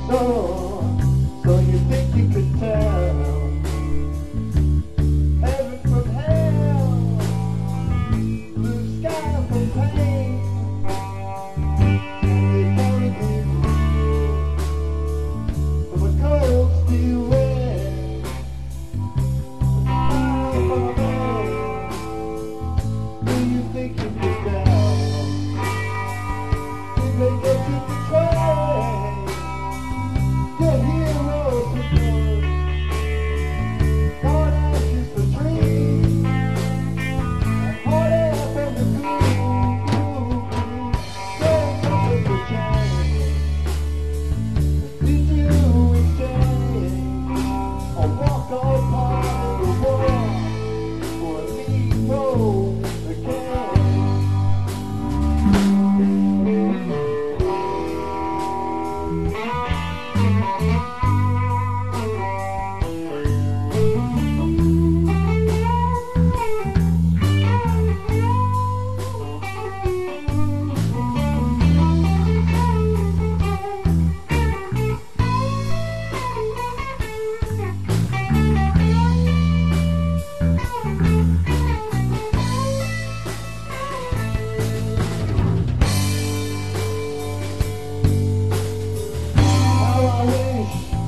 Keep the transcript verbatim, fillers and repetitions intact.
door. So you think you could tell heaven from hell, blue sky from pain. They wanna give you from a cold steel wind, fire from a man. Do you think you could tell? Did they get you to try? Your heroes were good. God ashes for dreams, and hard air from the cool. Strength from the change. Did you exchange or walk all part of the war for a Negro again? How I wish